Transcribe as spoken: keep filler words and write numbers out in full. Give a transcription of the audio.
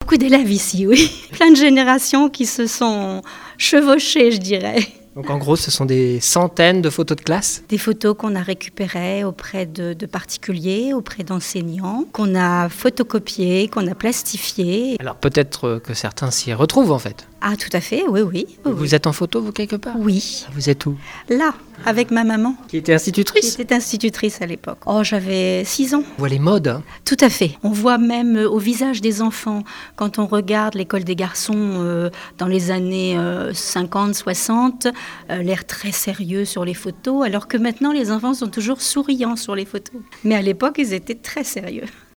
beaucoup d'élèves ici, oui. Plein de générations qui se sont chevauchées, je dirais. Donc en gros, ce sont des centaines de photos de classe. Des photos qu'on a récupérées auprès de, de particuliers, auprès d'enseignants, qu'on a photocopiées, qu'on a plastifiées. Alors peut-être que certains s'y retrouvent en fait. Ah, tout à fait, oui, oui. oui vous oui. êtes en photo, vous, quelque part ? Oui. Vous êtes où ? Là, avec ma maman. Qui était institutrice ? Qui était institutrice à l'époque. Oh, j'avais six ans. On voit les modes. Hein. Tout à fait. On voit même au visage des enfants, quand on regarde l'école des garçons euh, dans les années euh, cinquante, soixante, euh, l'air très sérieux sur les photos, alors que maintenant les enfants sont toujours souriants sur les photos. Mais à l'époque, ils étaient très sérieux.